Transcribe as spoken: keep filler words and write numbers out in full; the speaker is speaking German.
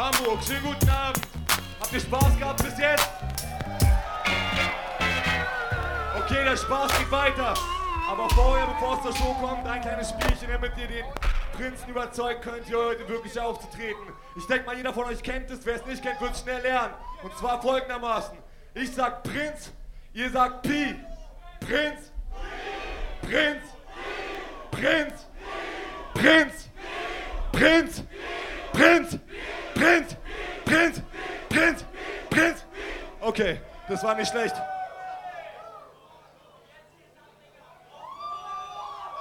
Hamburg, schönen guten Abend. Habt ihr Spaß gehabt bis jetzt? Okay, der Spaß geht weiter. Aber vorher, bevor es zur Show kommt, ein kleines Spielchen, damit ihr den Prinzen überzeugen könnt, hier heute wirklich aufzutreten. Ich denke mal, jeder von euch kennt es. Wer es nicht kennt, wird es schnell lernen. Und zwar folgendermaßen. Ich sag Prinz, ihr sagt Pi. Prinz, Prinz, Prinz, Prinz, Prinz, Prinz, Prinz, Prinz, Prinz, Prinz. Okay, das war nicht schlecht.